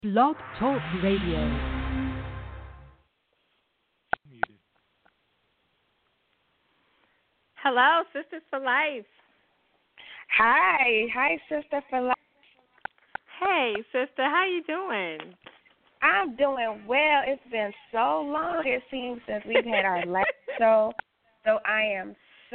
Blog Talk Radio. Hello, Sisters for Life. Hi, Sister for Life. Hey, sister, how you doing? I'm doing well. It's been so long, it seems, since we've had our last show. So I am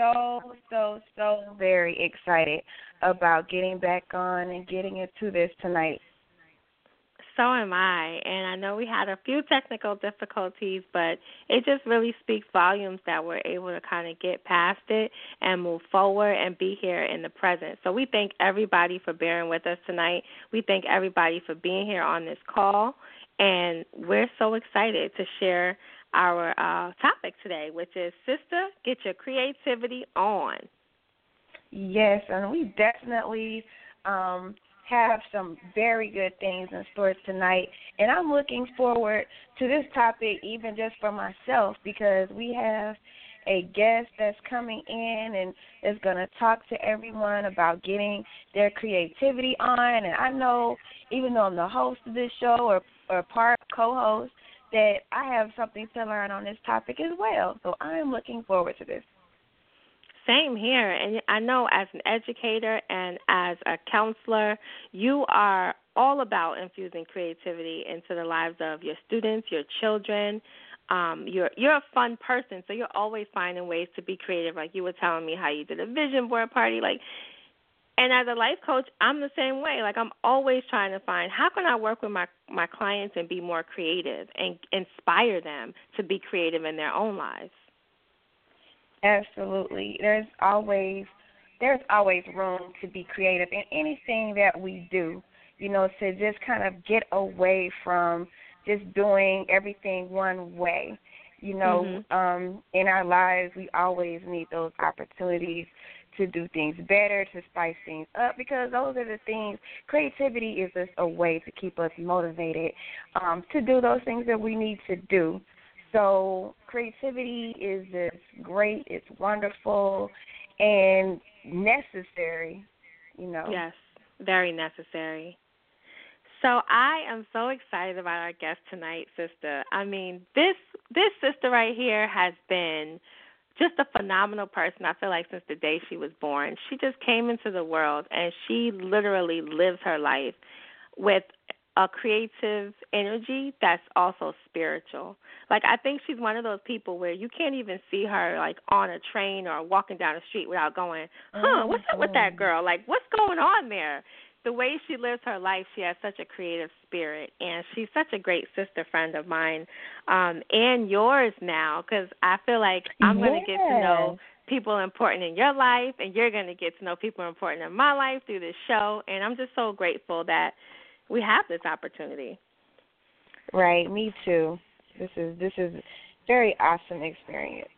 so very excited about getting back on and getting into this tonight. So am I, and I know we had a few technical difficulties, but it just really speaks volumes that we're able to kind of get past it and move forward and be here in the present. So we thank everybody for bearing with us tonight. We thank everybody for being here on this call, and we're so excited to share our topic today, which is Sister, Get Your Creativity On. Yes, and we definitely have some very good things in store tonight, and I'm looking forward to this topic even just for myself because we have a guest that's coming in and is going to talk to everyone about getting their creativity on. And I know, even though I'm the host of this show or part co-host, that I have something to learn on this topic as well. So I'm looking forward to this. Same here. And I know as an educator and as a counselor, you are all about infusing creativity into the lives of your students, your children. You're a fun person, so you're always finding ways to be creative. Like you were telling me how you did a vision board party. And as a life coach, I'm the same way. Like I'm always trying to find how can I work with my clients and be more creative and inspire them to be creative in their own lives. Absolutely. There's always room to be creative in anything that we do, to just kind of get away from just doing everything one way. In our lives, we always need those opportunities to do things better, to spice things up, because those are the things. Creativity is just a way to keep us motivated to do those things that we need to do. So creativity is just great. It's wonderful and necessary, Yes, very necessary. So I am so excited about our guest tonight, sister. I mean, this sister right here has been just a phenomenal person, I feel like, since the day she was born. She just came into the world, and she literally lives her life with a creative energy that's also spiritual. Like, I think she's one of those people where you can't even see her, like, on a train or walking down the street without going, what's up with that girl? Like, what's going on there? The way she lives her life, she has such a creative spirit, and she's such a great sister friend of mine and yours now, because I feel like I'm going to get to know people important in your life, and you're going to get to know people important in my life through this show, and I'm just so grateful that we have this opportunity. Right, me too. This is very awesome experience.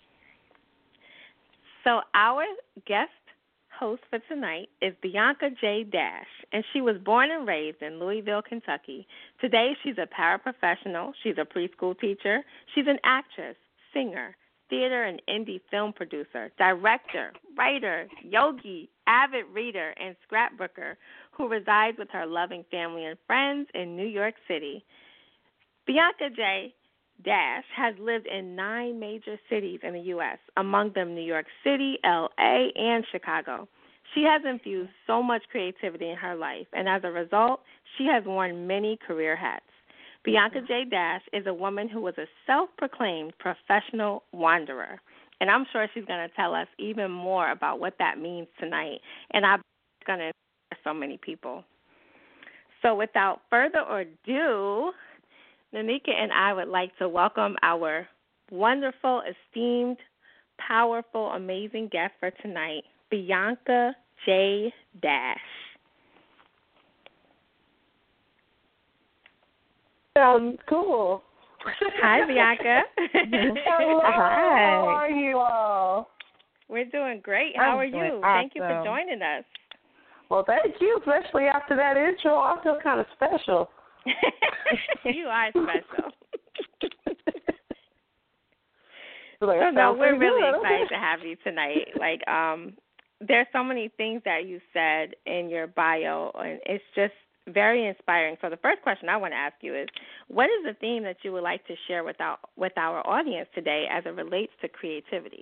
So our guest host for tonight is Bianca J. Dash, and she was born and raised in Louisville, Kentucky. Today she's a paraprofessional, she's a preschool teacher, she's an actress, singer, theater and indie film producer, director, writer, yogi, avid reader, and scrapbooker who resides with her loving family and friends in New York City. Bianca J. Dash has lived in 9 major cities in the U.S., among them New York City, L.A., and Chicago. She has infused so much creativity in her life, and as a result, she has worn many career hats. Bianca J. Dash is a woman who was a self-proclaimed professional wanderer, and I'm sure she's going to tell us even more about what that means tonight, and I'm going to inspire so many people. So without further ado, Nanika and I would like to welcome our wonderful, esteemed, powerful, amazing guest for tonight, Bianca J. Dash. Cool. Hi, Bianca. Hello. Hi. How are you all? We're doing great. How are you? Awesome. Thank you for joining us. Well, thank you, especially after that intro. I feel kind of special. You are special. Like, so, no, we're really good. excited to have you tonight. There's so many things that you said in your bio, and it's just very inspiring. So the first question I want to ask you is, what is the theme that you would like to share with our audience today as it relates to creativity?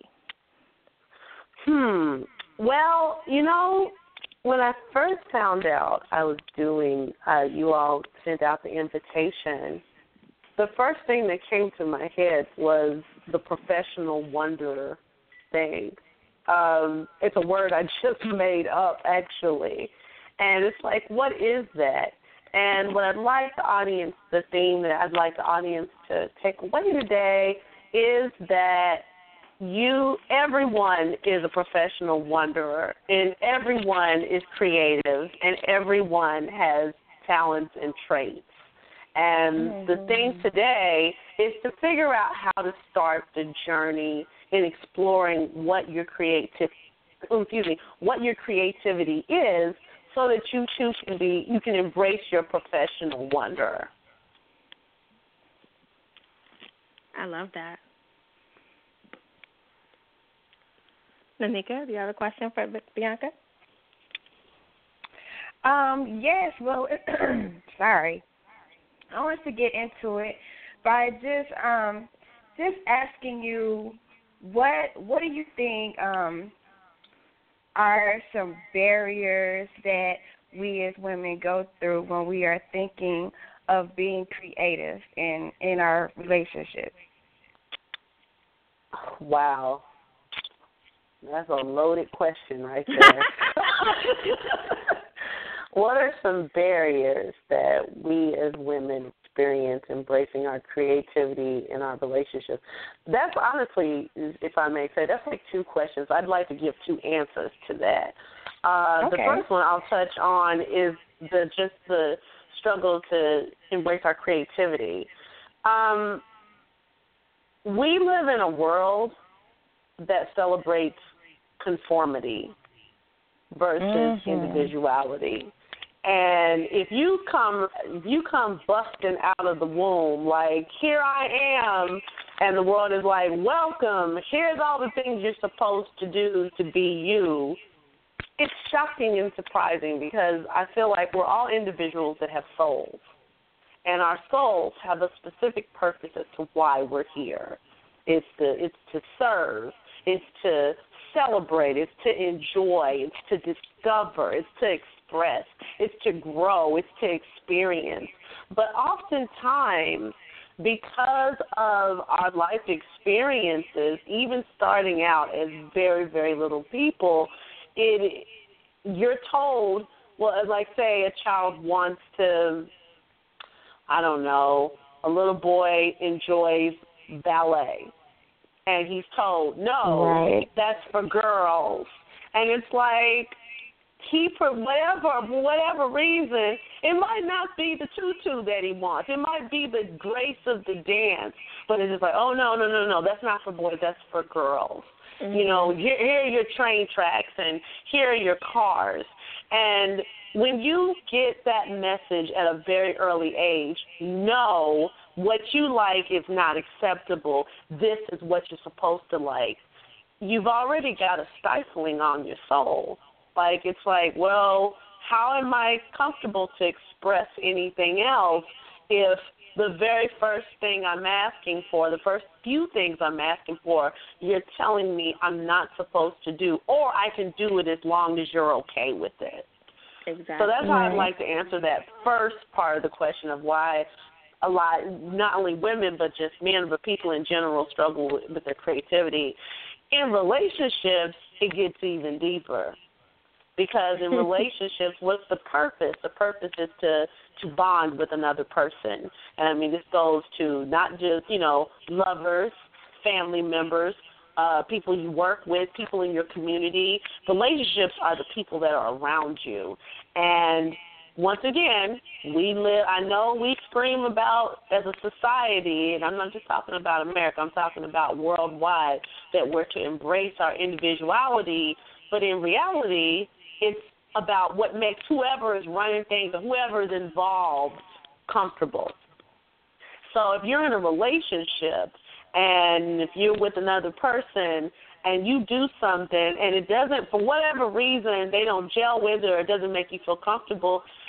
Well, when I first found out I was doing, you all sent out the invitation, the first thing that came to my head was the professional wanderer thing. It's a word I just made up, actually. And it's like, what is that? And what I'd like the theme that I'd like the audience to take away today is that everyone is a professional wanderer, and everyone is creative, and everyone has talents and traits. And the thing today is to figure out how to start the journey in exploring what your creativity is, so that you can embrace your professional wonder. I love that. Nanika, do you have a question for Bianca? Yes. Well, sorry. I want to get into it by just asking you, what do you think are some barriers that we as women go through when we are thinking of being creative in our relationships? Wow. That's a loaded question right there. What are some barriers that we as women experience embracing our creativity in our relationships? That's honestly, if I may say, that's like two questions. I'd like to give two answers to that. The first one I'll touch on is the struggle to embrace our creativity. We live in a world that celebrates conformity versus individuality. And if you come busting out of the womb, like, here I am, and the world is like, welcome, here's all the things you're supposed to do to be you, it's shocking and surprising, because I feel like we're all individuals that have souls. And our souls have a specific purpose as to why we're here. It's to serve. It's to celebrate. It's to enjoy. It's to discover. It's to express. It's to grow. It's to experience. But oftentimes, because of our life experiences, even starting out as very, very little people, you're told, well, like, say a child wants to, I don't know, a little boy enjoys ballet. And he's told, no, that's for girls. And it's like, for whatever reason, it might not be the tutu that he wants. It might be the grace of the dance. But it's just like, oh, no, that's not for boys, that's for girls. Mm-hmm. You know, here are your train tracks, and here are your cars. And when you get that message at a very early age, no, what you like is not acceptable. This is what you're supposed to like. You've already got a stifling on your soul. Like, it's like, well, how am I comfortable to express anything else if the very first thing I'm asking for, the first few things I'm asking for, you're telling me I'm not supposed to do, or I can do it as long as you're okay with it. Exactly. So that's how I'd like to answer that first part of the question of why a lot, not only women, but just men, but people in general struggle with their creativity. In relationships, it gets even deeper. Because in relationships, what's the purpose? The purpose is to bond with another person. And, I mean, this goes to not just, lovers, family members, people you work with, people in your community. Relationships are the people that are around you. And once again, I know we scream about as a society, and I'm not just talking about America, I'm talking about worldwide, that we're to embrace our individuality. But in reality, it's about what makes whoever is running things or whoever is involved comfortable. So if you're in a relationship and if you're with another person and you do something and it doesn't, for whatever reason, they don't gel with it or it doesn't make you feel comfortable,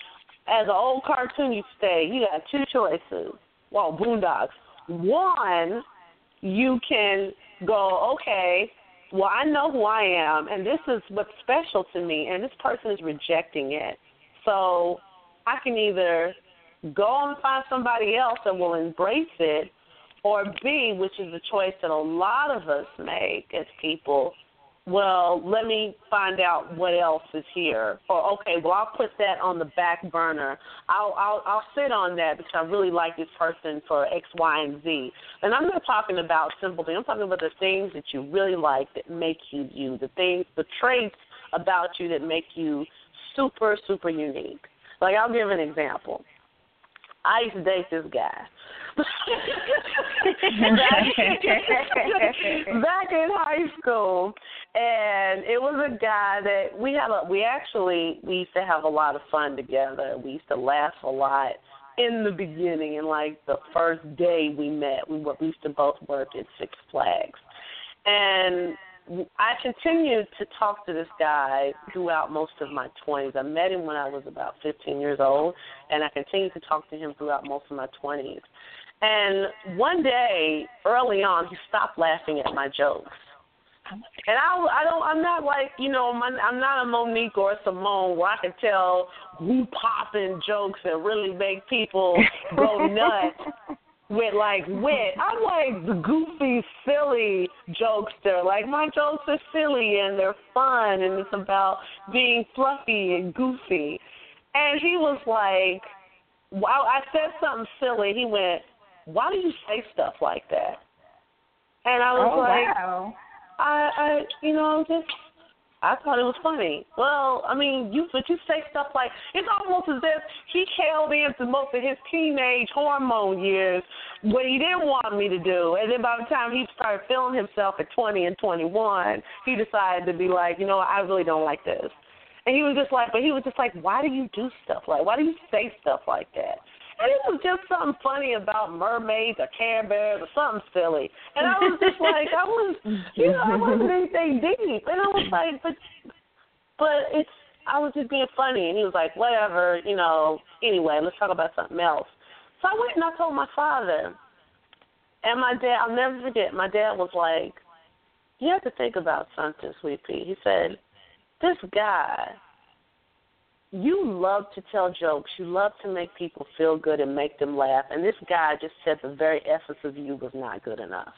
as an old cartoon used to say, you got two choices. Well, Boondocks. One, you can go, okay, well, I know who I am, and this is what's special to me, and this person is rejecting it. So I can either go and find somebody else that will embrace it, or B, which is the choice that a lot of us make as people, well, let me find out what else is here. Or, okay, well, I'll put that on the back burner. I'll sit on that because I really like this person for X, Y, and Z. And I'm not talking about simple things. I'm talking about the things that you really like that make you you, the traits about you that make you super, super unique. Like, I'll give an example. I used to date this guy. back in high school, and it was a guy that we used to have a lot of fun together. We used to laugh a lot in the beginning, and like the first day we met, we used to both work at Six Flags, and I continued to talk to this guy throughout most of my 20s. I met him when I was about 15 years old, and I continued to talk to him throughout most of my 20s. And one day, early on, he stopped laughing at my jokes. And I'm not like, I'm not a Monique or a Simone where I can tell who popping jokes and really make people go nuts with like wit. I'm like the goofy, silly jokester. Like, my jokes are silly and they're fun, and it's about being fluffy and goofy. And he was like, wow, I said something silly. He went, why do you say stuff like that? And I was wow. I thought it was funny. Well, I mean, but you say stuff like, it's almost as if he held into most of his teenage hormone years, what he didn't want me to do. And then by the time he started feeling himself at 20 and 21, he decided to be like, I really don't like this. And he was just like, why do you do stuff why do you say stuff like that? And it was just something funny about mermaids or Care Bears or something silly. And I was just like, I wasn't anything deep. And I was like, I was just being funny. And he was like, whatever, anyway, let's talk about something else. So I went and I told my father. And my dad, I'll never forget, my dad was like, you have to think about something, Sweet Pea. He said, this guy, you love to tell jokes. You love to make people feel good and make them laugh. And this guy just said the very essence of you was not good enough.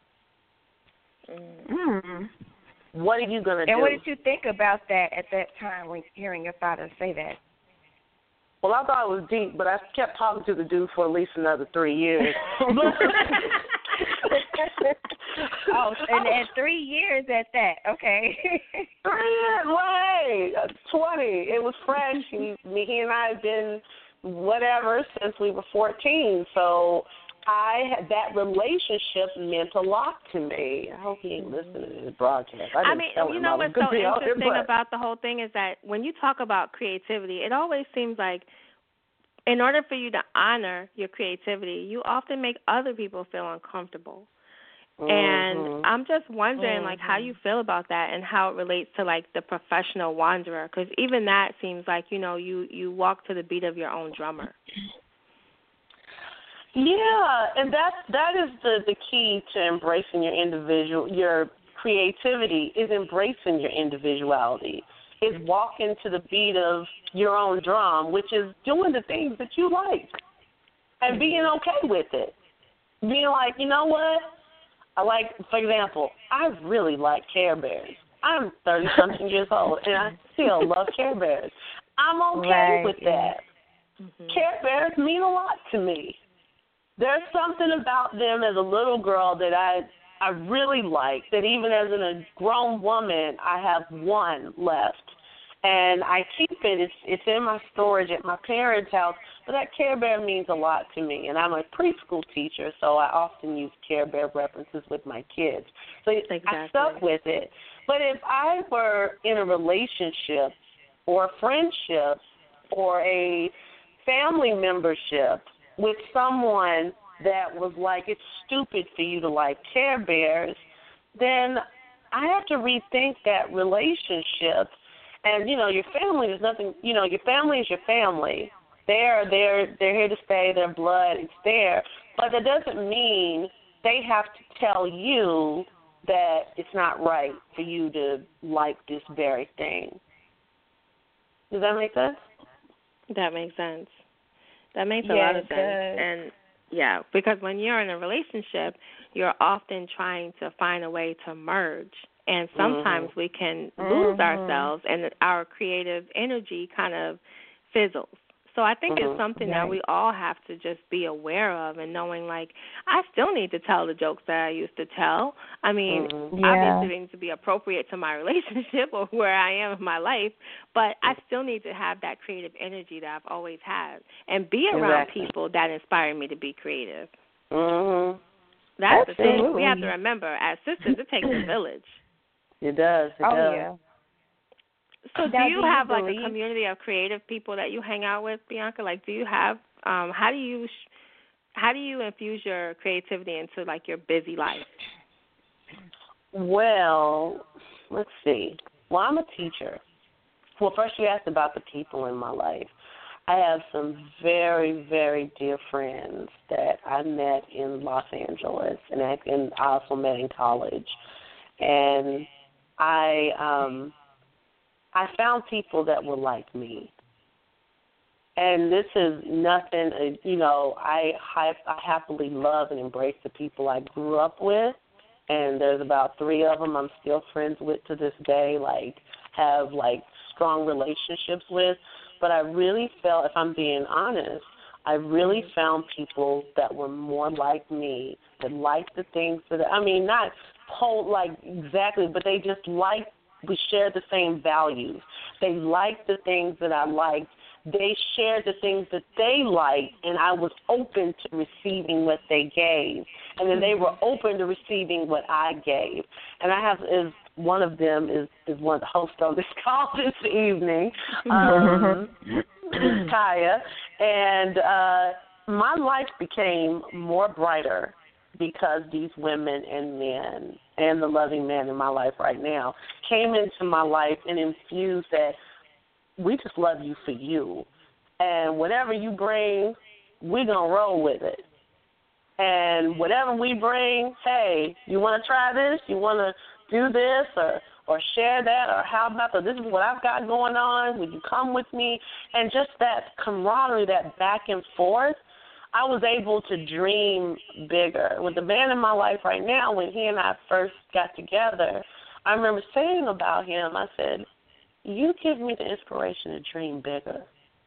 Mm. What are you going to do? And what did you think about that at that time when hearing your father say that? Well, I thought it was deep, but I kept talking to the dude for at least another 3 years. And 3 years at that, okay. 3 years, wait, 20. It was fresh. He and I had been whatever since we were 14. So that relationship meant a lot to me. I hope he ain't listening to this broadcast. I mean, what's so interesting about the whole thing is that when you talk about creativity, it always seems like in order for you to honor your creativity, you often make other people feel uncomfortable. Mm-hmm. And I'm just wondering, like, how you feel about that and how it relates to, like, the professional wanderer, because even that seems like, you walk to the beat of your own drummer. Yeah, and that is the key to embracing your creativity is embracing your individuality. Is walking to the beat of your own drum, which is doing the things that you like and being okay with it. Being like, you know what? For example, I really like Care Bears. I'm 30-something years old, and I still love Care Bears. I'm okay with that. Mm-hmm. Care Bears mean a lot to me. There's something about them as a little girl that I really like, that even as a grown woman, I have one left. And I keep it. It's in my storage at my parents' house. But that Care Bear means a lot to me. And I'm a preschool teacher, so I often use Care Bear references with my kids. So exactly. I stuck with it. But if I were in a relationship or a friendship or a family membership with someone that was like, it's stupid for you to like Care Bears, then I have to rethink that relationship. And, your family is nothing, your family is your family. They're here to stay. Their blood is there, but that doesn't mean they have to tell you that it's not right for you to like this very thing. Does that make sense? That makes sense. That makes a lot of sense. Does. And yeah, because when you're in a relationship, you're often trying to find a way to merge. And sometimes we can lose ourselves and our creative energy kind of fizzles. So I think it's something that we all have to just be aware of and knowing, like, I still need to tell the jokes that I used to tell. I mean, obviously they need to be appropriate to my relationship or where I am in my life, but I still need to have that creative energy that I've always had and be around people that inspire me to be creative. That's the thing. We have to remember, as sisters, it takes a village. It does. It does. Yeah. So do you have like a community of creative people that you hang out with, Bianca? Like, do you have how do you infuse your creativity into like your busy life? Well, let's see. Well, I'm a teacher. Well, first you asked about the people in my life. I have some very, very dear friends that I met in Los Angeles, and I also met in college. And I found people that were like me. And this is nothing, I happily love and embrace the people I grew up with. And there's about 3 of them I'm still friends with to this day, have strong relationships with. But I really felt, if I'm being honest, I really found people that were more like me, that liked the things not whole exactly, but they just liked. We shared the same values. They liked the things that I liked. They shared the things that they liked, and I was open to receiving what they gave. And then they were open to receiving what I gave. And one of them is one of the hosts on this call this evening, Kaya. And my life became more brighter because these women and men and the loving man in my life right now came into my life and infused that we just love you for you. And whatever you bring, we're going to roll with it. And whatever we bring, hey, you want to try this? You want to do this or share that? Or how about this is what I've got going on? Would you come with me? And just that camaraderie, that back and forth, I was able to dream bigger. With the man in my life right now, when he and I first got together, I remember saying about him, I said, you give me the inspiration to dream bigger.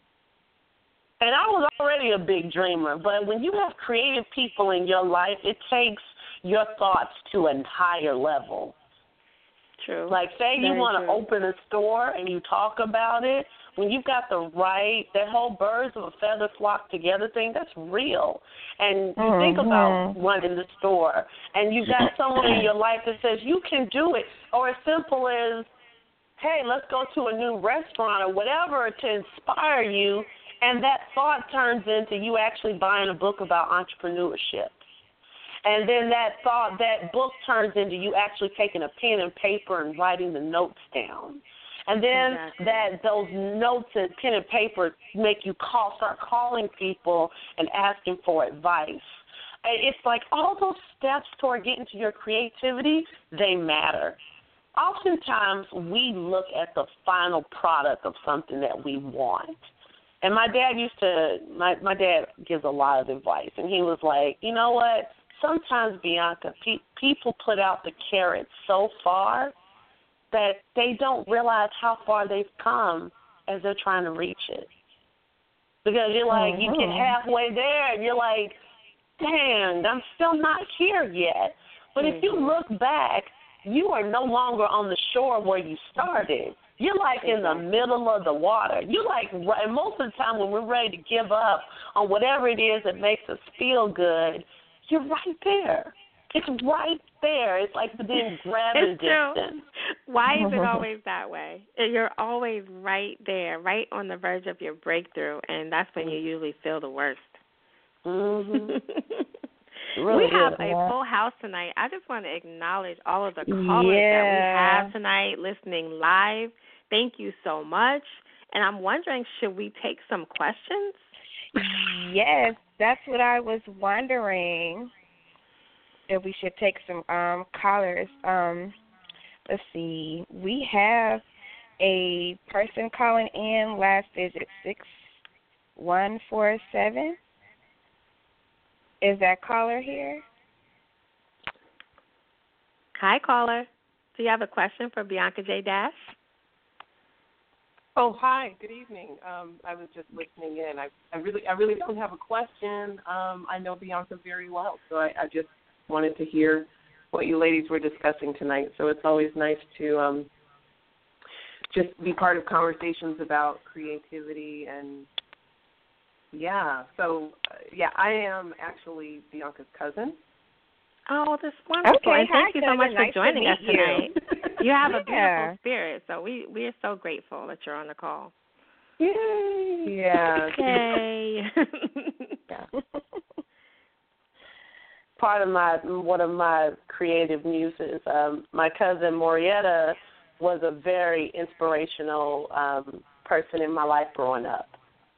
And I was already a big dreamer, but when you have creative people in your life, it takes your thoughts to a higher level. True. Like, say you want to open a store and you talk about it, when you've got that whole birds of a feather flock together thing, that's real. And you think about running the store, and you've got someone in your life that says you can do it, or as simple as, hey, let's go to a new restaurant or whatever to inspire you, and that thought turns into you actually buying a book about entrepreneurship. And then that book turns into you actually taking a pen and paper and writing the notes down. And then those notes and pen and paper make you start calling people and asking for advice. It's like all those steps toward getting to your creativity, they matter. Oftentimes we look at the final product of something that we want. And my dad gives a lot of advice, and he was like, you know what? Sometimes, Bianca, people put out the carrot so far that they don't realize how far they've come as they're trying to reach it. Because you're like, you get halfway there, and you're like, dang, I'm still not here yet. But if you look back, you are no longer on the shore where you started. You're like in the middle of the water. You're like, and most of the time when we're ready to give up on whatever it is that makes us feel good, you're right there. It's right there. It's like within grabbing distance. Why is it always that way? You're always right there, right on the verge of your breakthrough, and that's when you usually feel the worst. Really we have a full house tonight. I just want to acknowledge all of the callers that we have tonight listening live. Thank you so much. And I'm wondering, should we take some questions? Yes, that's what I was wondering. If we should take some callers. Let's see. We have a person calling in. Last digit 6147. Is that caller here? Hi, caller. Do you have a question for Bianca J. Dash? Oh, hi. Good evening. I was just listening in. I really don't have a question. I know Bianca very well, so I just wanted to hear what you ladies were discussing tonight. So it's always nice to just be part of conversations about creativity and, yeah. So, I am actually Bianca's cousin. Oh, that's wonderful. Okay, and thank you so much nice for joining us tonight. You have a Yeah. beautiful spirit, so we are so grateful that you're on the call. Yay! Yeah. Yay. Yeah. One of my creative muses, my cousin Morietta was a very inspirational person in my life growing up.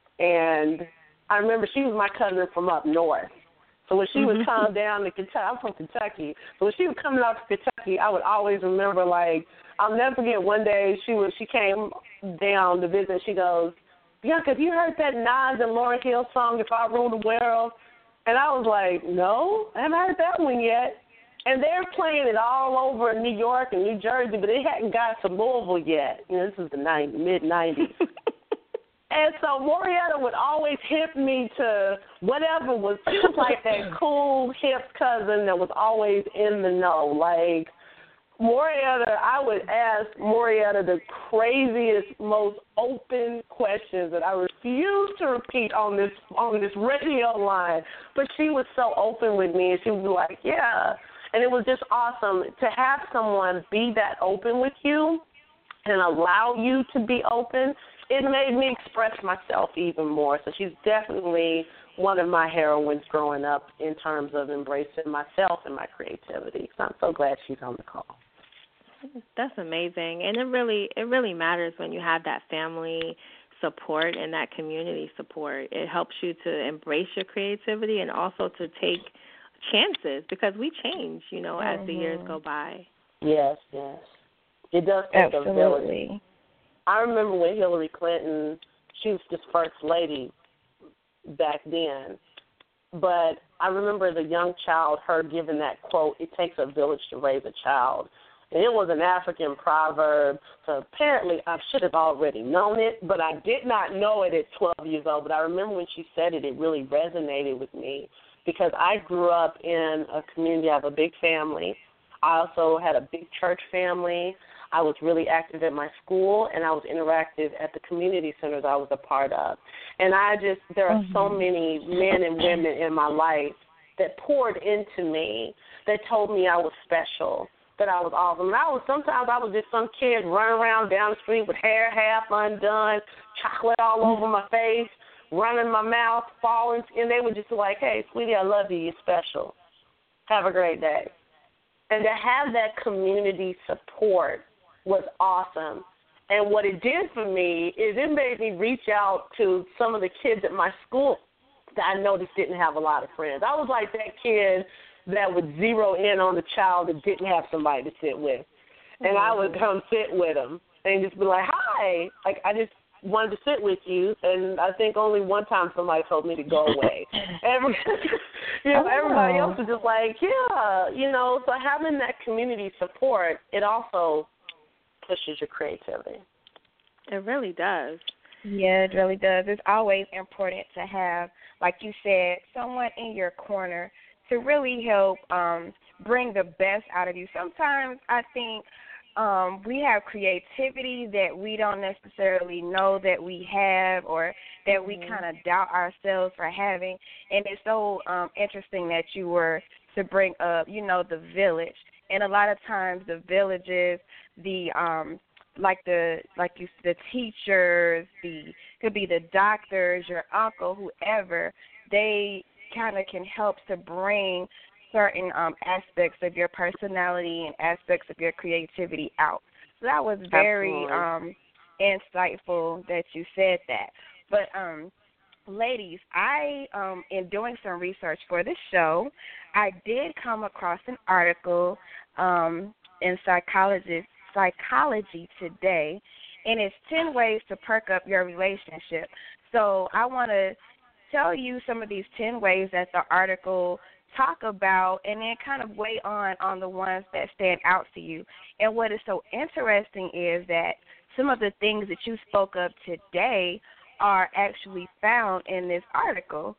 And I remember she was my cousin from up north. So when she would come down to Kentucky, I'm from Kentucky, so when she would come out to Kentucky, I would always remember, I'll never forget one day she came down to visit. She goes, Bianca, have you heard that Nas and Lauryn Hill song, If I Rule the World? And I was like, no, I haven't heard that one yet. And they're playing it all over New York and New Jersey, but it hadn't got to Louisville yet. This was the mid-'90s. And so Morietta would always hip me to whatever was like that cool, hip cousin that was always in the know. Like Morietta, I would ask Morietta the craziest, most open questions that I refuse to repeat on this radio line. But she was so open with me, and she would be like, yeah. And it was just awesome to have someone be that open with you and allow you to be open. It made me express myself even more. So she's definitely one of my heroines growing up in terms of embracing myself and my creativity. So I'm so glad she's on the call. That's amazing. And it really matters when you have that family support and that community support. It helps you to embrace your creativity and also to take chances because we change, as the years go by. Yes. It does take a village. Absolutely. I remember when Hillary Clinton, she was just first lady back then, but I remember as a young child her giving that quote, it takes a village to raise a child. And it was an African proverb, so apparently I should have already known it, but I did not know it at 12 years old. But I remember when she said it, it really resonated with me because I grew up in a community. I have a big family. I also had a big church family. I was really active at my school, and I was interactive at the community centers I was a part of. And there are so many men and women in my life that poured into me, that told me I was special, that I was awesome. And sometimes I was just some kid running around down the street with hair half undone, chocolate all over my face, running my mouth, falling, and they were just like, hey, sweetie, I love you, you're special. Have a great day. And to have that community support was awesome. And what it did for me is it made me reach out to some of the kids at my school that I noticed didn't have a lot of friends. I was like that kid that would zero in on the child that didn't have somebody to sit with. And I would come sit with them and just be like, hi. Like, I just wanted to sit with you. And I think only one time somebody told me to go away. Everybody else was just like, yeah, so having that community support, it also pushes your creativity. It really does. Yeah, it really does. It's always important to have, like you said, someone in your corner to really help bring the best out of you. Sometimes I think we have creativity that we don't necessarily know that we have or that we kind of doubt ourselves for having. And it's so interesting that you were to bring up, the village. And a lot of times the villages, the teachers, could be the doctors, your uncle, whoever, they kind of can help to bring certain aspects of your personality and aspects of your creativity out. So that was very insightful that you said that. But ladies, I in doing some research for this show, I did come across an article in Psychology Today, and it's 10 ways to perk up your relationship. So I want to tell you some of these 10 ways that the article talk about, and then kind of weigh on the ones that stand out to you. And what is so interesting is that some of the things that you spoke of today are actually found in this article,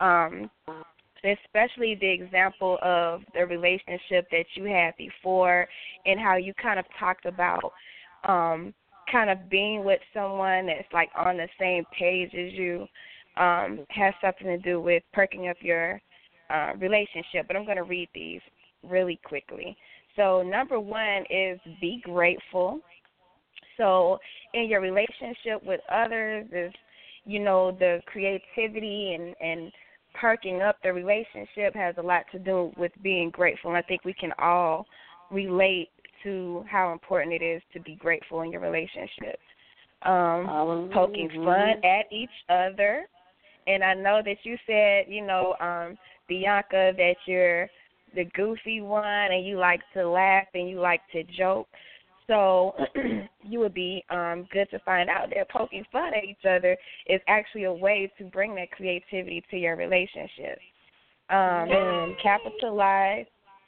especially the example of the relationship that you had before and how you kind of talked about kind of being with someone that's like on the same page as you has something to do with perking up your relationship. But I'm going to read these really quickly. So number 1 is be grateful. So in your relationship with others is, the creativity and perking up the relationship has a lot to do with being grateful. And I think we can all relate to how important it is to be grateful in your relationship. Poking fun at each other. And I know that you said, Bianca, that you're the goofy one and you like to laugh and you like to joke. So you would be good to find out that poking fun at each other is actually a way to bring that creativity to your relationship. And capitalize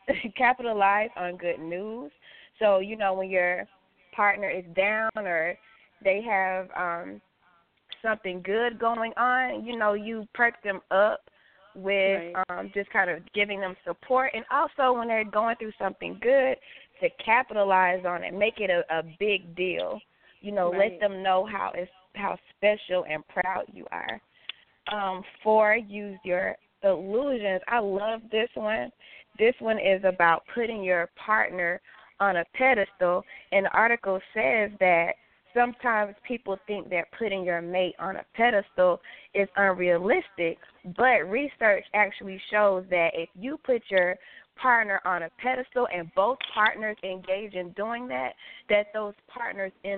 on good news. So, when your partner is down or they have something good going on, you perk them up with just kind of giving them support. And also when they're going through something good, to capitalize on it, make it a big deal. Let them know how special and proud you are. 4, use your illusions. I love this one. This one is about putting your partner on a pedestal, and the article says that sometimes people think that putting your mate on a pedestal is unrealistic, but research actually shows that if you put your partner on a pedestal and both partners engage in doing that those partners wind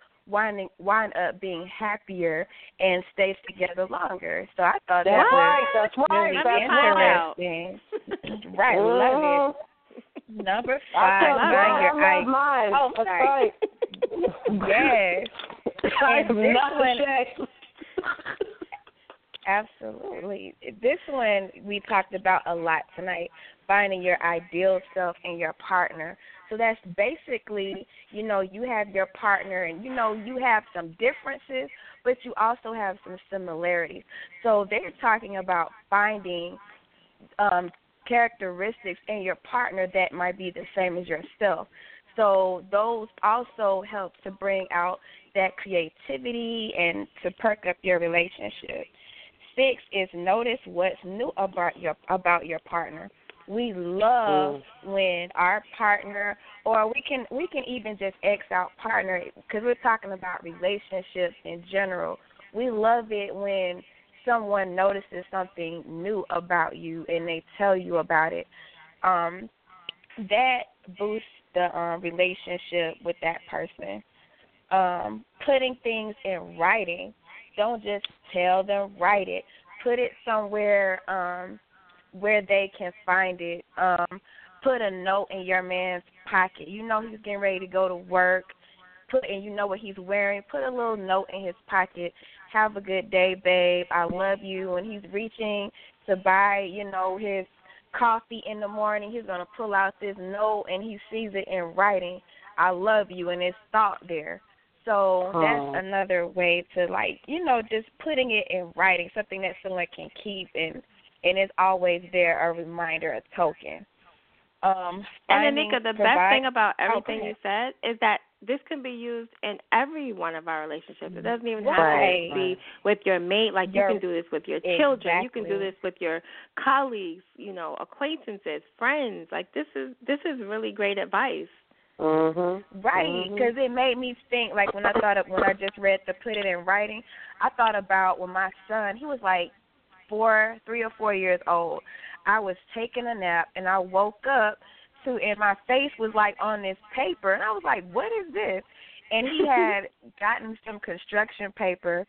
up being happier and stays together longer. So I thought that was really interesting. Right, love it. Number 5, find your mine. Oh, that's sorry. Right. Yes. I am not ashamed. Absolutely. This one we talked about a lot tonight, finding your ideal self in your partner. So that's basically, you have your partner and, you have some differences, but you also have some similarities. So they're talking about finding characteristics in your partner that might be the same as yourself. So those also help to bring out that creativity and to perk up your relationship. 6 is notice what's new about your partner. We love when our partner, or we can even just X out partner, because we're talking about relationships in general. We love it when someone notices something new about you and they tell you about it. That boosts the relationship with that person. Putting things in writing. Don't just tell them, write it. Put it somewhere where they can find it. Put a note in your man's pocket. He's getting ready to go to work. And you know what he's wearing. Put a little note in his pocket. Have a good day, babe. I love you. When he's reaching to buy, his coffee in the morning, he's going to pull out this note and he sees it in writing. I love you, and it's thought there. So that's another way to, just putting it in writing, something that someone can keep, and it's always there, a reminder, a token. And Anika, the best thing about everything you said is that this can be used in every one of our relationships. It doesn't even have to be with your mate. You can do this with your children. You can do this with your colleagues, acquaintances, friends. This is really great advice. Right, because it made me think, when I just read the put it in writing, I thought about when my son, he was 3 or 4 years old. I was taking a nap and I woke up and my face was on this paper, and I was like, what is this? And he had gotten some construction paper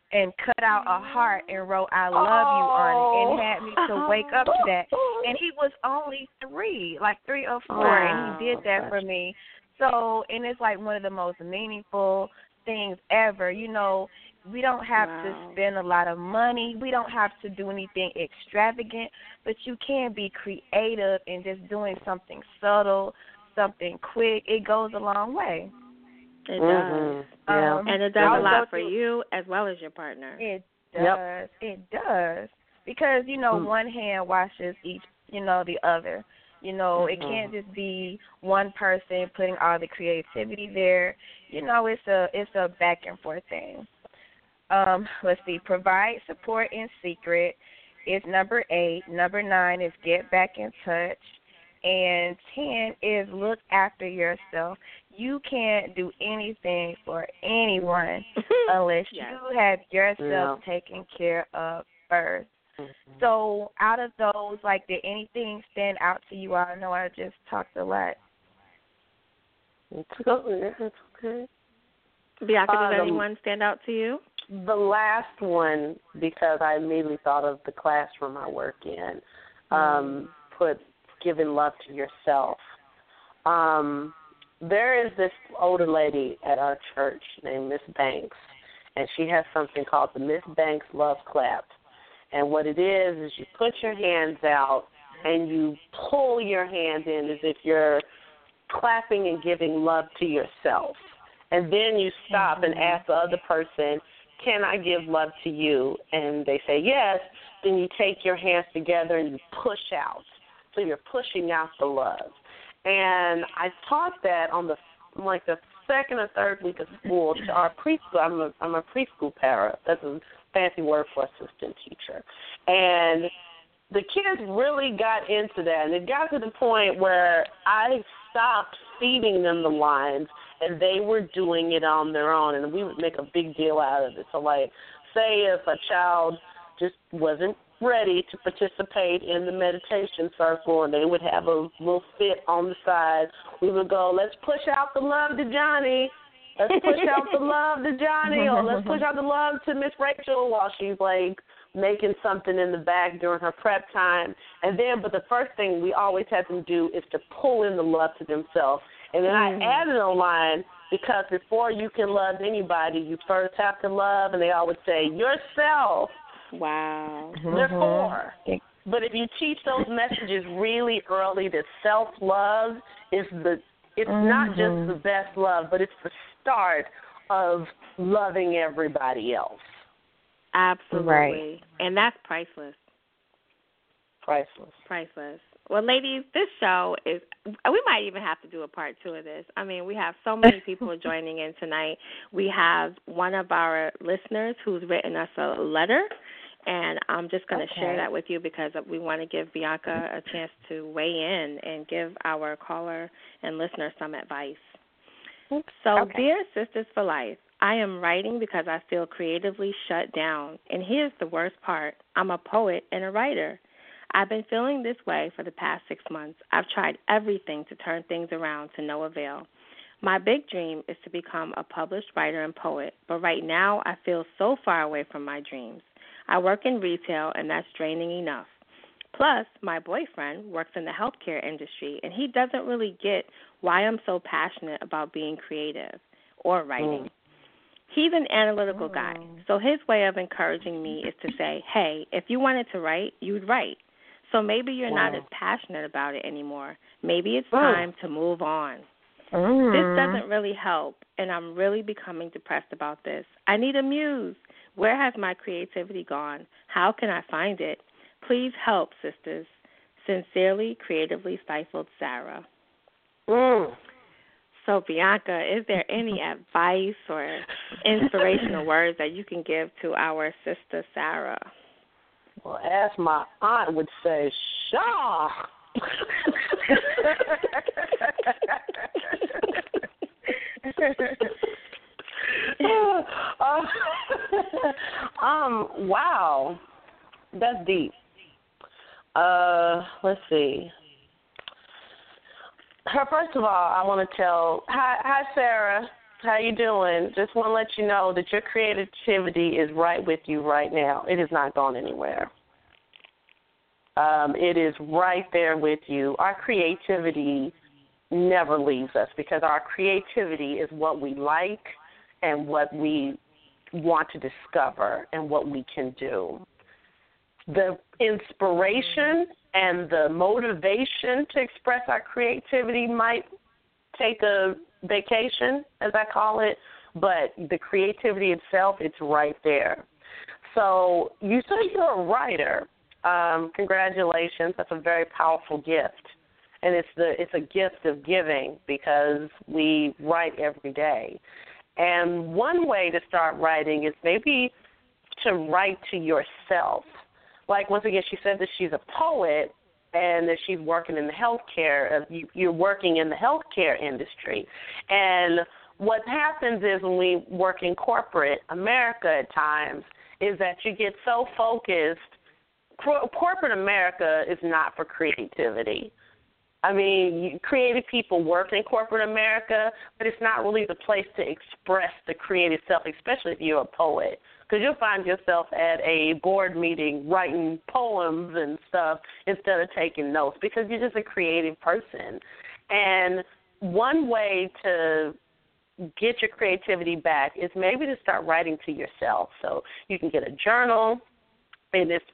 and cut out a heart and wrote "I love you" on it, and had me to wake up to that. And he was only 3, like 3 or 4, and he did that for me. So, and it's like one of the most meaningful things ever. You know, we don't have to spend a lot of money. We don't have to do anything extravagant, but you can be creative and just doing something subtle, something quick. It goes a long way. It does. Yeah. And it does a lot for you as well as your partner. It does. It does. Because, you know, one hand washes the other. You know, it can't just be one person putting all the creativity there. You know, it's a back and forth thing. Let's see. Provide support in secret is number 8. Number 9 is get back in touch. And 10 is look after yourself. You can't do anything for anyone unless you have yourself taken care of first. So out of those, like, did anything stand out to you? I know I just talked a lot. It's okay. Bianca, does anyone stand out to you? The last one, because I immediately thought of the classroom I work in, put giving love to yourself. There is this older lady at our church named Miss Banks, and she has something called the Miss Banks Love Clap. And what it is you put your hands out and you pull your hands in as if you're clapping and giving love to yourself. And then you stop and ask the other person, can I give love to you? And they say yes. Then you take your hands together and you push out. So you're pushing out the love. And I taught that on the second or third week of school to our preschool. I'm a preschool para. That's a fancy word for assistant teacher. And the kids really got into that. And it got to the point where I stopped feeding them the lines, and they were doing it on their own. And we would make a big deal out of it. So, like, say if a child just wasn't ready to participate in the meditation circle and they would have a little fit on the side, we would go, let's push out the love to Johnny. Let's push out the love to Johnny, or let's push out the love to Miss Rachel while she's, like, making something in the back during her prep time. And then, but the first thing we always had them do is to pull in the love to themselves. And then I added a line, because before you can love anybody, you first have to love, and they always say, yourself. Wow. Therefore, but if you teach those messages really early, that self-love is it's not just the best love, but it's the start of loving everybody else. Absolutely. Right. And that's priceless. Priceless. Well, ladies, this show is, we might even have to do a part 2 of this. I mean, we have so many people joining in tonight. We have one of our listeners who's written us a letter, and I'm just going to share that with you because we want to give Bianca a chance to weigh in and give our caller and listener some advice. So, Dear Sisters for Life, I am writing because I feel creatively shut down. And here's the worst part. I'm a poet and a writer. I've been feeling this way for the past 6 months. I've tried everything to turn things around to no avail. My big dream is to become a published writer and poet, but right now I feel so far away from my dreams. I work in retail, and that's draining enough. Plus, my boyfriend works in the healthcare industry, and he doesn't really get why I'm so passionate about being creative or writing. He's an analytical guy, so his way of encouraging me is to say, hey, if you wanted to write, you'd write. So maybe you're not as passionate about it anymore. Maybe it's time to move on. This doesn't really help, and I'm really becoming depressed about this. I need a muse. Where has my creativity gone? How can I find it? Please help, sisters. Sincerely, creatively stifled, Sarah. So, Bianca, is there any advice or inspirational words that you can give to our sister, Sarah? Well, as my aunt would say, Shaw. Wow, that's deep. Let's see. First of all, I want to tell, hi, Sarah. How you doing? Just want to let you know that your creativity is right with you right now. It has not gone anywhere. It is right there with you. Our creativity never leaves us because our creativity is what we like and what we want to discover and what we can do. The inspiration and the motivation to express our creativity might take a vacation, as I call it, but the creativity itself, it's right there. So you say you're a writer. Congratulations. That's a very powerful gift. And it's a gift of giving because we write every day. And one way to start writing is maybe to write to yourself. Like, once again, she said that she's a poet and that she's working in the healthcare. You're working in the healthcare industry. And what happens is when we work in corporate America at times is that you get so focused. Corporate America is not for creativity. I mean, creative people work in corporate America, but it's not really the place to express the creative self, especially if you're a poet, because you'll find yourself at a board meeting writing poems and stuff instead of taking notes because you're just a creative person. And one way to get your creativity back is maybe to start writing to yourself. So you can get a journal, and it's,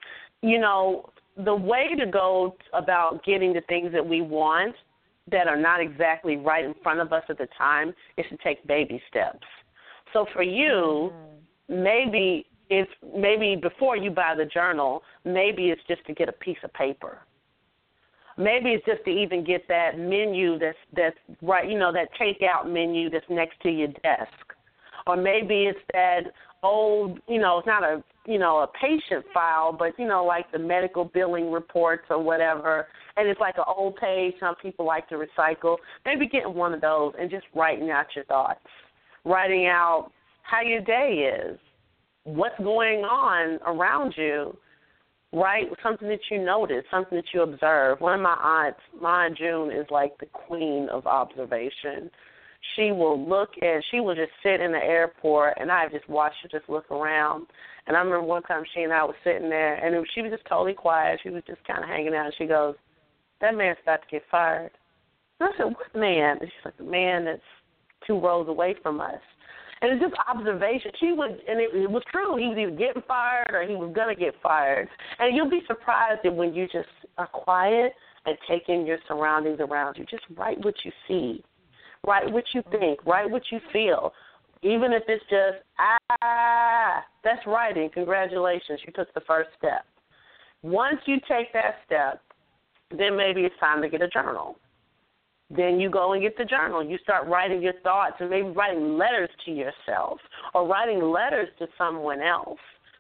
the way to go about getting the things that we want that are not exactly right in front of us at the time is to take baby steps. So for you, maybe before you buy the journal, maybe it's just to get a piece of paper. Maybe it's just to even get that menu that's right, that takeout menu that's next to your desk. Or maybe it's that old, it's not a patient file, but, like the medical billing reports or whatever, and it's like an old page some people like to recycle. Maybe getting one of those and just writing out your thoughts, writing out how your day is, what's going on around you, right? Something that you notice, something that you observe. One of my aunts, my Aunt June, is like the queen of observation. She will just sit in the airport, and I just watched her just look around. And I remember one time she and I was sitting there, and she was just totally quiet. She was just kind of hanging out, and she goes, "That man's about to get fired." And I said, "What man?" And she's like, "The man that's 2 rows away from us." And it's just observation. It was true. He was either getting fired or he was going to get fired. And you'll be surprised that when you just are quiet and take in your surroundings around you, just write what you see. Write what you think. Write what you feel. Even if it's just, that's writing. Congratulations, you took the first step. Once you take that step, then maybe it's time to get a journal. Then you go and get the journal. You start writing your thoughts and maybe writing letters to yourself or writing letters to someone else.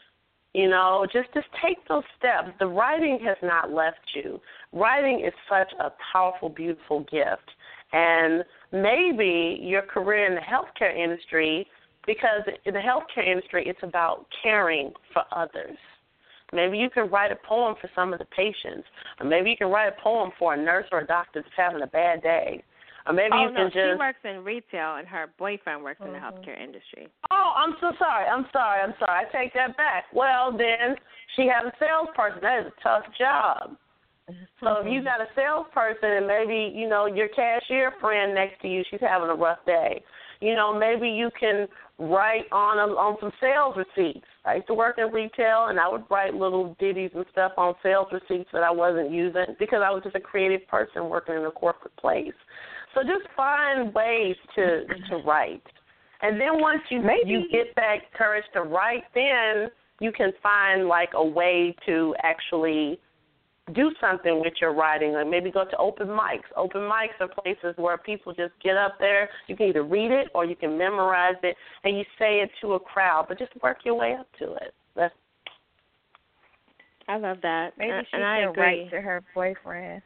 Just take those steps. The writing has not left you. Writing is such a powerful, beautiful gift. And maybe your career in the healthcare industry, because in the healthcare industry, it's about caring for others. Maybe you can write a poem for some of the patients, or maybe you can write a poem for a nurse or a doctor that's having a bad day, or maybe she works in retail, and her boyfriend works in the healthcare industry. Oh, I'm so sorry. I'm sorry. I take that back. Well, then she has a salesperson. That is a tough job. So if you got a salesperson and maybe, your cashier friend next to you, she's having a rough day, maybe you can write on some sales receipts. I used to work in retail, and I would write little ditties and stuff on sales receipts that I wasn't using because I was just a creative person working in a corporate place. So just find ways to write. And then once you get that courage to write, then you can find like a way to actually do something with your writing, like maybe go to open mics. Open mics are places where people just get up there. You can either read it or you can memorize it, and you say it to a crowd, but just work your way up to it. I love that. Maybe she can write to her boyfriend.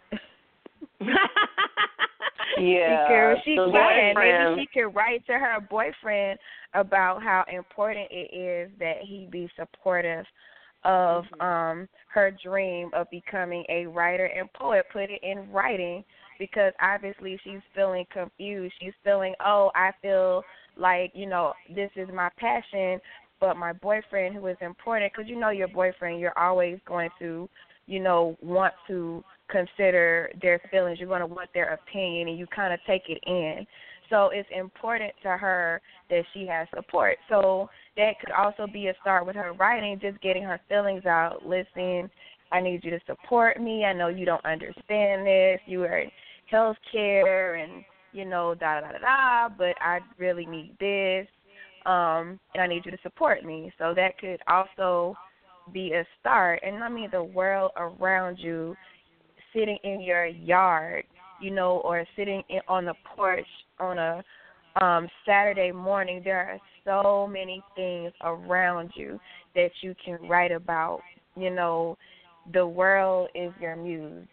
Yeah, maybe she can write to her boyfriend about how important it is that he be supportive of her dream of becoming a writer and poet. Put it in writing because obviously she's feeling confused. She's feeling, I feel like, this is my passion, but my boyfriend, who is important, because your boyfriend, you're always going to, want to consider their feelings. You're going to want their opinion, and you kind of take it in. So it's important to her that she has support. So that could also be a start with her writing, just getting her feelings out. Listen, I need you to support me. I know you don't understand this. You are in healthcare and, but I really need this, and I need you to support me. So that could also be a start. And, the world around you, sitting in your yard, or sitting on the porch on a Saturday morning, there are so many things around you that you can write about. The world is your muse.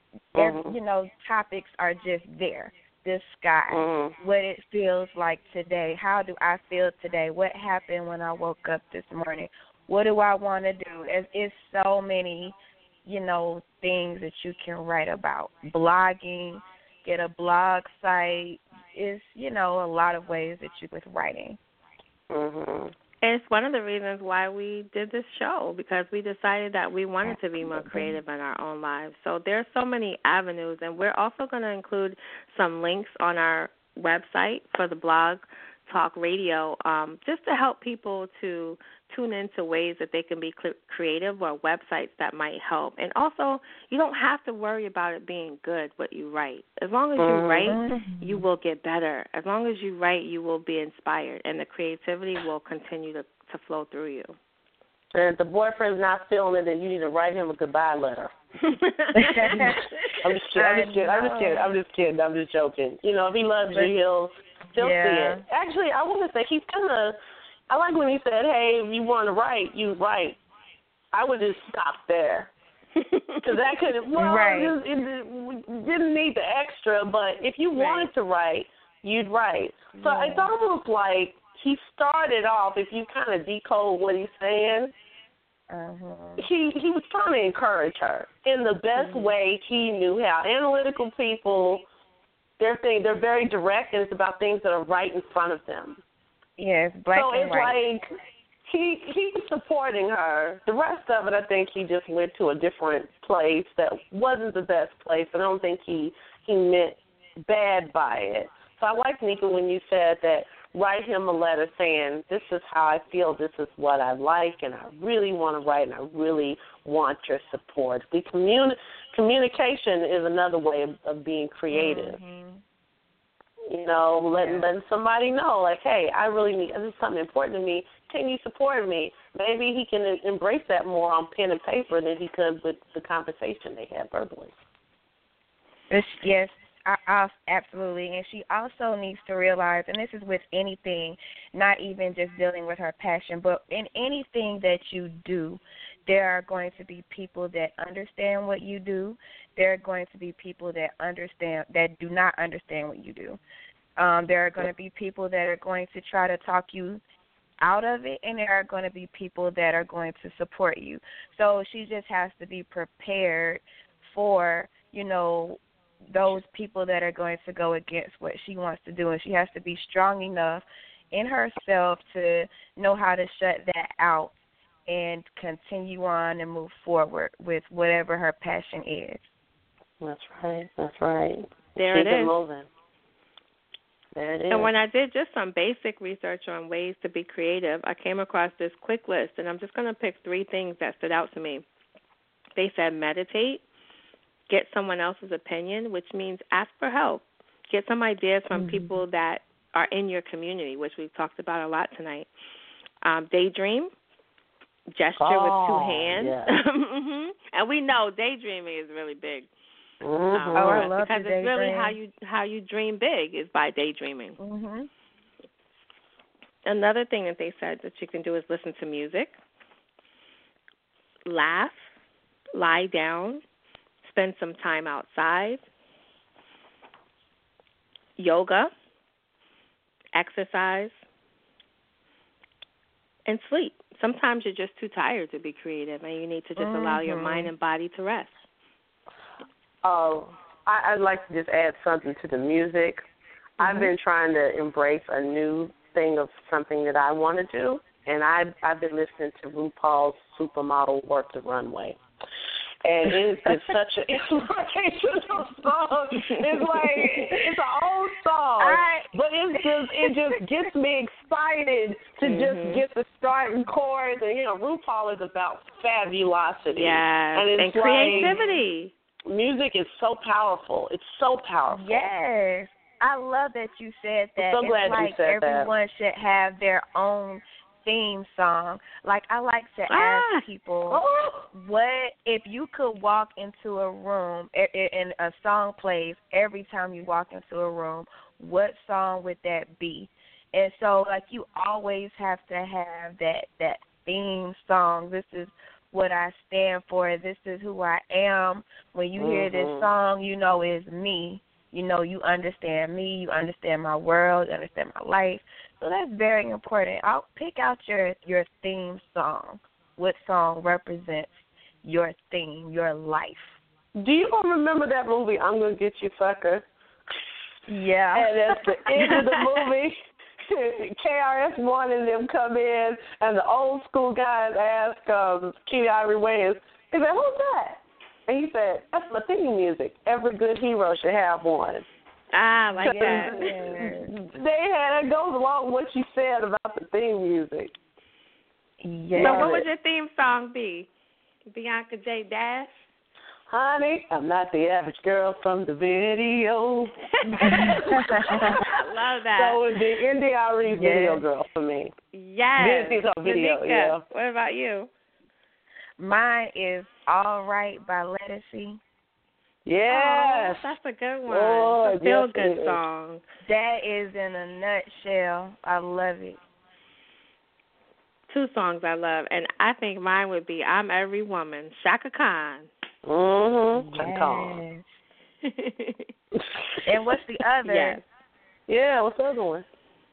Topics are just there. The sky, what it feels like today. How do I feel today? What happened when I woke up this morning? What do I want to do? It's so many, things that you can write about. Blogging, get a blog site. Is, a lot of ways that you with writing. Mm-hmm. It's one of the reasons why we did this show, because we decided that we wanted to be more creative in our own lives. So there's so many avenues, and we're also going to include some links on our website for the Blog Talk Radio, just to help people to tune into ways that they can be creative, or websites that might help. And also, you don't have to worry about it being good, what you write. As long as you write, you will get better. As long as you write, you will be inspired, and the creativity will continue to flow through you. And if the boyfriend's not feeling it, then you need to write him a goodbye letter. I'm just kidding. I'm just joking. If he loves you, he'll see it. Actually, I want to say I like when he said, hey, if you want to write, you write. I would just stop there. Because that could have, it didn't need the extra, but if you wanted to write, you'd write. So it's almost like he started off, if you kind of decode what he's saying, he was trying to encourage her in the best way he knew how. Analytical people, they're very direct, and it's about things that are right in front of them. Yes, black and white. So it's like he's supporting her. The rest of it, I think he just went to a different place that wasn't the best place. I don't think he meant bad by it. So I like, Nika, when you said that, write him a letter saying, this is how I feel, this is what I like, and I really want to write, and I really want your support. Communication is another way of being creative. Letting somebody know, like, hey, I really need, this is something important to me. Can you support me? Maybe he can embrace that more on pen and paper than he could with the conversation they had verbally. Yes, absolutely. And she also needs to realize, and this is with anything, not even just dealing with her passion, but in anything that you do, there are going to be people that understand what you do. There are going to be people that do not understand what you do. There are going to be people that are going to try to talk you out of it, and there are going to be people that are going to support you. So she just has to be prepared for, those people that are going to go against what she wants to do, and she has to be strong enough in herself to know how to shut that out and continue on and move forward with whatever her passion is. That's right. There it is. Moving. There it is. And when I did just some basic research on ways to be creative, I came across this quick list, and I'm just going to pick 3 things that stood out to me. They said meditate, get someone else's opinion, which means ask for help. Get some ideas from people that are in your community, which we've talked about a lot tonight. Daydream, gesture with 2 hands. Yeah. And we know daydreaming is really big. I love because it's really how you dream big is by daydreaming. Another thing that they said that you can do is listen to music, laugh, lie down, spend some time outside, yoga, exercise, and sleep. Sometimes you're just too tired to be creative, and you need to just allow your mind and body to rest. Oh, I'd like to just add something to the music. I've been trying to embrace a new thing of something that I want to do, and I've been listening to RuPaul's Supermodel Work the Runway. And it's such an inspirational song. It's an old song, but it just gets me excited to just get the starting chorus. And RuPaul is about fabulosity. Yes, and creativity. Music is so powerful. It's so powerful. Yes, I love that you said that. I'm so glad you said that. Everyone should have their own theme song. Like, I like to ask people, what if you could walk into a room and a song plays every time you walk into a room, what song would that be? And so, like, you always have to have that theme song. This is what I stand for. This is who I am. When you hear this song, you know it's me. You know, you understand me. You understand my world. You understand my life. So that's very important. I'll pick out your theme song. What song represents your theme, your life? Do you remember that movie, I'm Gonna Get You, Sucker? Yeah. And at the end of the movie, KRS-One and them come in, and the old school guys ask Keely Ivory Wayans, he said, who's that? And he said, that's my theme music. Every good hero should have one. Like that. It goes along with what you said about the theme music. Yeah. So what would your theme song be? Bianca J. Dash? Honey, I'm not the average girl from the video. I love that. So it would be NDRE's Video Girl for me. Yes. Video, yeah. What about you? Mine is All Right by Lettucey. Yes. Oh, that's a good one. Oh, it's a feel-good song. That is in a nutshell. I love it. Two songs I love, and I think mine would be I'm Every Woman, Shaka Khan. Yes. And what's the other? Yes. Yeah, what's the other one?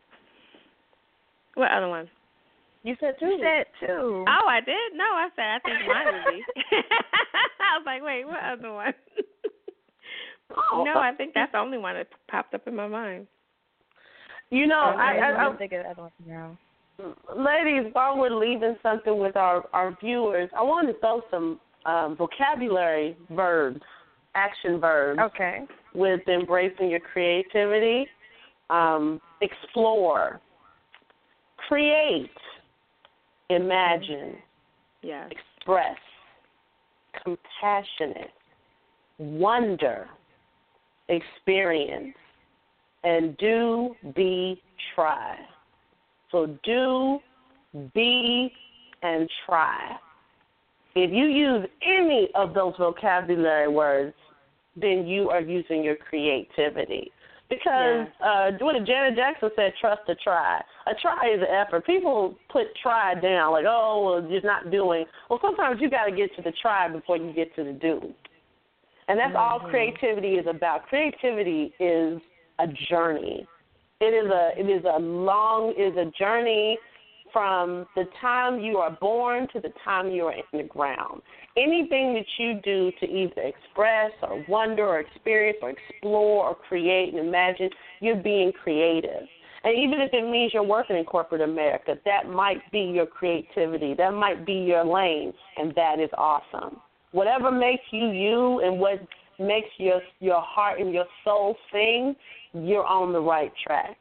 What other one? You said two. Oh, I did? No, I said I think mine would be. I was like, wait, what other one? No, I think that's the only one that popped up in my mind. I don't think of the other one now. Ladies, while we're leaving something with our viewers, I want to throw some vocabulary verbs, action verbs. Okay. With embracing your creativity. Explore, create, imagine, express, compassionate, wonder, experience, and do, be, try. So do, be, and try. If you use any of those vocabulary words, then you are using your creativity. Because what Janet Jackson said, trust a try. A try is an effort. People put try down, like, oh, well, you're not doing. Well, sometimes you got to get to the try before you get to the do. And that's all creativity is about. Creativity is a journey. It is a journey from the time you are born to the time you are in the ground. Anything that you do to either express or wonder or experience or explore or create and imagine, you're being creative. And even if it means you're working in corporate America, that might be your creativity. That might be your lane, and that is awesome. Whatever makes you you and what makes your heart and your soul sing, you're on the right track.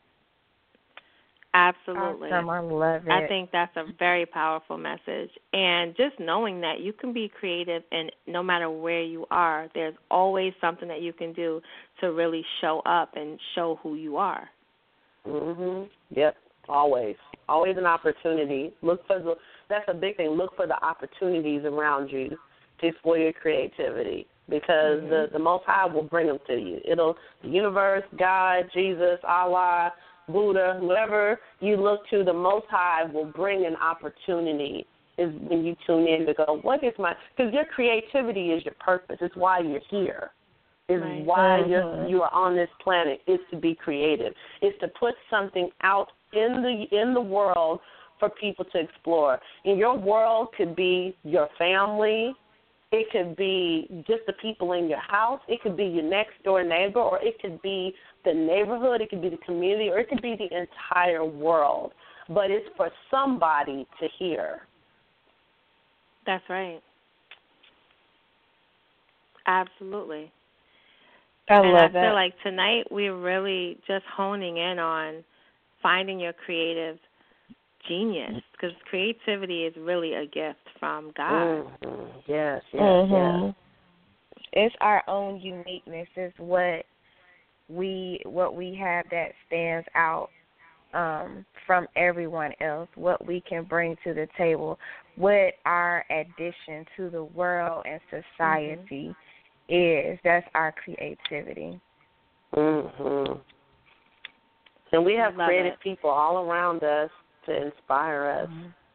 Absolutely. Awesome. I love it. I think that's a very powerful message. And just knowing that you can be creative and no matter where you are, there's always something that you can do to really show up and show who you are. Yep, always. Always an opportunity. That's a big thing. Look for the opportunities around you to explore your creativity because the Most High will bring them to you. The universe, God, Jesus, Allah, Buddha, whoever you look to, the Most High will bring an opportunity is when you tune in to go, what is because your creativity is your purpose. It's why you're here. It's why you are on this planet is to be creative. It's to put something out in the world for people to explore. And your world could be your family, It could be just the people in your house. It could be your next door neighbor, or it could be the neighborhood. It could be the community, or it could be the entire world. But it's for somebody to hear. That's right. Absolutely. I and love I feel that. like tonight we're really just honing in on finding your creative genius, because creativity is really a gift from God. Yes, yes, Mhm. It's our own uniqueness. It's what we have that stands out from everyone else. What we can bring to the table, what our addition to the world and society is. That's our creativity. Mhm. And we have Love creative it. people all around us to inspire us.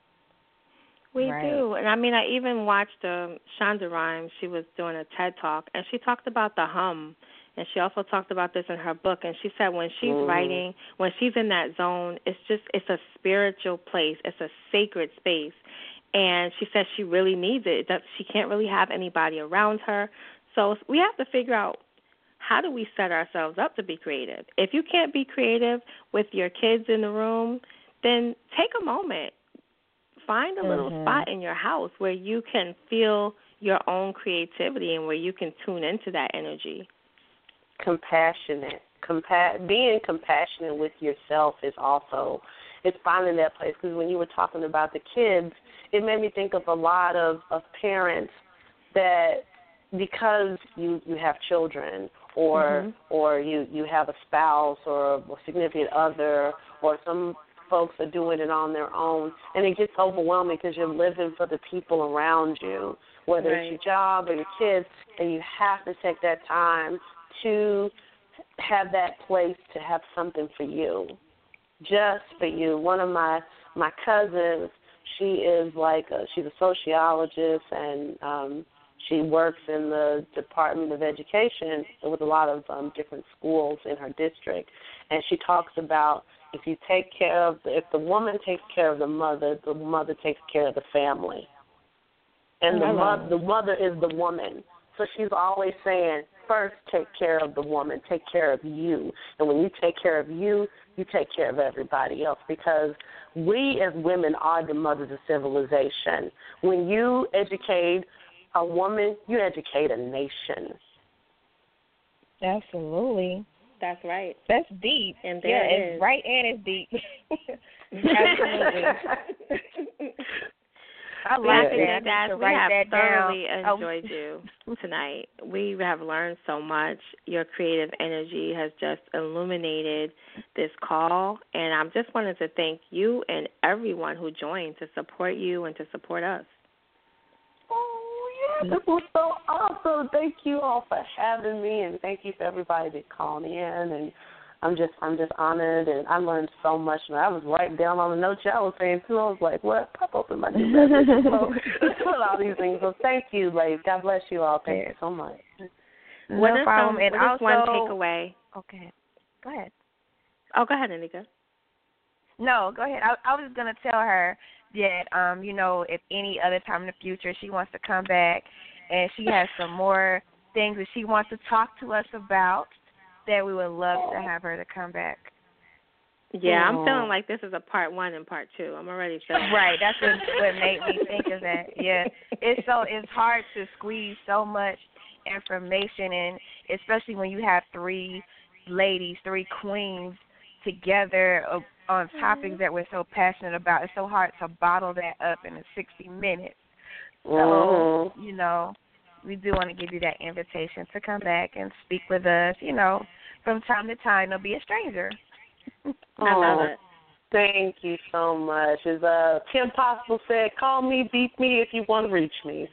We Right. do. And I mean, I even watched Shonda Rhimes. She was doing a TED Talk, and she talked about the hum. And she also talked about this in her book. And she said when she's writing, when she's in that zone, it's a spiritual place. It's a sacred space. And she says she really needs it. That she can't really have anybody around her. So we have to figure out, how do we set ourselves up to be creative? If you can't be creative with your kids in the room, then take a moment. Find a little spot in your house where you can feel your own creativity and where you can tune into that energy. Compassionate. Being compassionate with yourself is also, it's finding that place. Because when you were talking about the kids, it made me think of a lot of parents that, because you have children, or you have a spouse or a significant other, or some folks are doing it on their own, and it gets overwhelming because you're living for the people around you, whether it's your job or your kids, and you have to take that time to have that place to have something for you, just for you. One of my cousins, she's a sociologist, and she works in the Department of Education with a lot of different schools in her district. And she talks about if the woman takes care of the mother takes care of the family. And the mother is the woman. So she's always saying, first take care of the woman, take care of you. And when you take care of you, you take care of everybody else, because we as women are the mothers of civilization. When you educate a woman, you educate a nation. Absolutely. That's right. That's deep. And it's right and it's deep. Absolutely. I like that. We have thoroughly enjoyed you tonight. We have learned so much. Your creative energy has just illuminated this call, and I just wanted to thank you and everyone who joined to support you and to support us. Oh, yeah, this was so awesome. Thank you all for having me, and thank you for everybody that called in. And I'm just honored, and I learned so much. And I was writing down on the notes y'all was saying too. I was like, what? Pop open my new message. So all these things. So thank you, ladies. God bless you all. Thank you so much. No problem. And also, one takeaway. Okay. Go ahead. Oh, go ahead, Anika. No, go ahead. I was going to tell her that, if any other time in the future she wants to come back and she has some more things that she wants to talk to us about, that we would love to have her to come back. Yeah, I'm feeling like this is a part 1 and part 2. I'm already feeling right. That's what made me think of that. Yeah, it's hard to squeeze so much information in, especially when you have 3 ladies, 3 queens together on topics that we're so passionate about. It's so hard to bottle that up in 60 minutes. So, we do want to give you that invitation to come back and speak with us, from time to time. Don't be a stranger. I love it. Thank you so much. As Kim Possible said, call me, beat me if you want to reach me.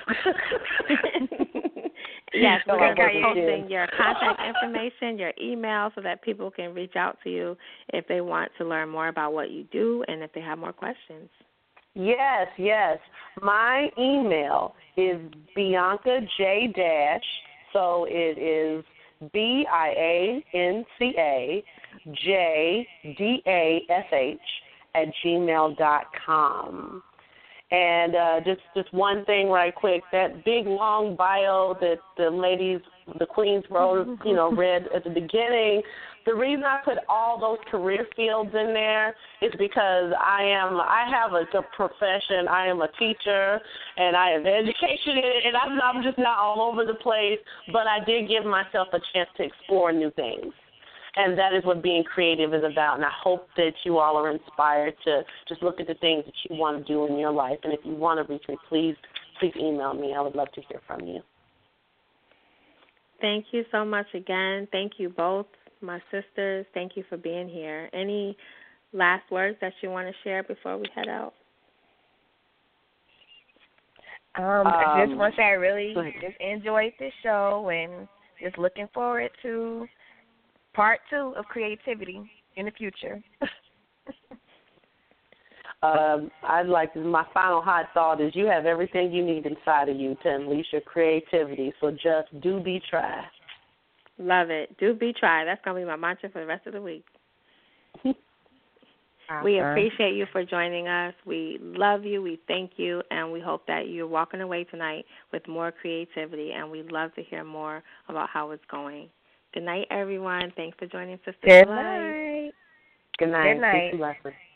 Yes, we're going to be posting your contact information, your email, so that people can reach out to you if they want to learn more about what you do and if they have more questions. Yes. My email is Bianca J Dash, so it is BIANCA JDASH @gmail.com. And just one thing right quick, that big long bio that the queens wrote, read at the beginning, the reason I put all those career fields in there is because I have a profession. I am a teacher, and I have education in it, and I'm just not all over the place, but I did give myself a chance to explore new things. And that is what being creative is about. And I hope that you all are inspired to just look at the things that you want to do in your life. And if you want to reach me, please email me. I would love to hear from you. Thank you so much again. Thank you both, my sisters. Thank you for being here. Any last words that you want to share before we head out? I just want to say I really just enjoyed this show and just looking forward to Part 2 of creativity in the future. My final hot thought is you have everything you need inside of you to unleash your creativity. So just do be try. Love it. Do be try. That's going to be my mantra for the rest of the week. Awesome. We appreciate you for joining us. We love you. We thank you. And we hope that you're walking away tonight with more creativity. And we'd love to hear more about how it's going. Good night, everyone. Thanks for joining Sister Good Life. night. Good night. Good night. Peace and blessings.